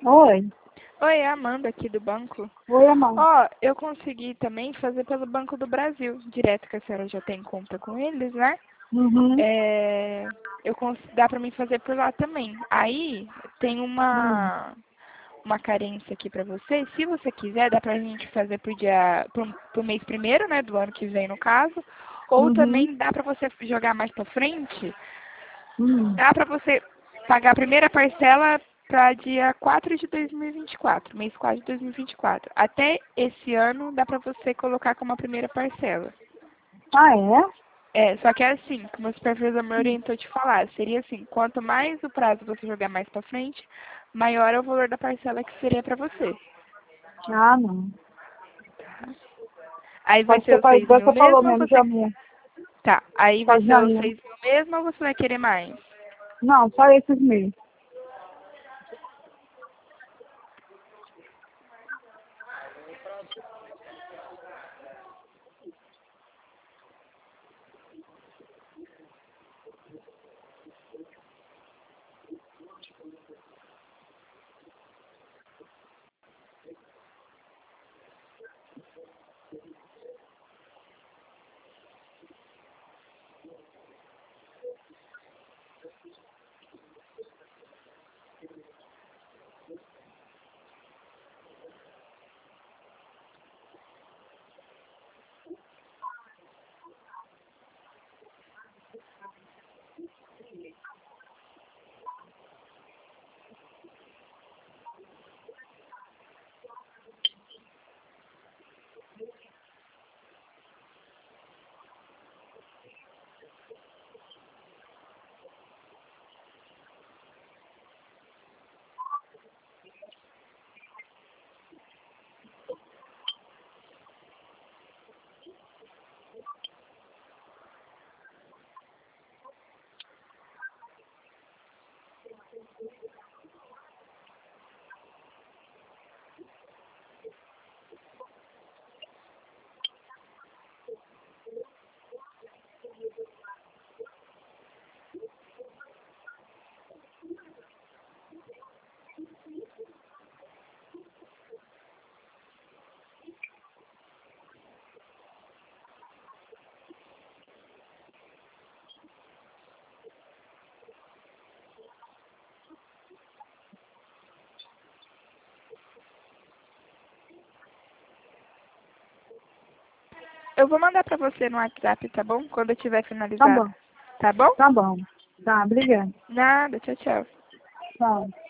Oi. Oi, é a Amanda aqui do banco. Oi, Amanda. Ó, eu consegui também fazer pelo Banco do Brasil, direto que a senhora já tem conta com eles, né? Uhum. Dá pra mim fazer por lá também. Aí tem uma carência aqui pra você. Se você quiser, dá pra gente fazer pro mês primeiro, né, do ano que vem no caso. Ou Uhum. também dá pra você jogar mais pra frente. Uhum. Dá pra você pagar a primeira parcela para dia 4 de 2024, mês 4 de 2024. Até esse ano dá para você colocar como a primeira parcela. Ah, é? Só que é assim, como o supervisor me orientou a te falar, seria assim, quanto mais o prazo você jogar mais para frente, maior é o valor da parcela que seria para você. Ah, não. Aí vai Pode ser ser os para 6 igual mil você falou mesmo ou mesmo, você... Jamil. Tá, aí vai Pode ser os Jamil. 6 mil mesmo ou você vai querer mais? Não, só esses mesmo. Eu vou mandar para você no WhatsApp, tá bom? Quando eu tiver Tá finalizado. bom. Tá bom? Tá bom. Tá, obrigada. Nada, tchau, tchau. Tchau.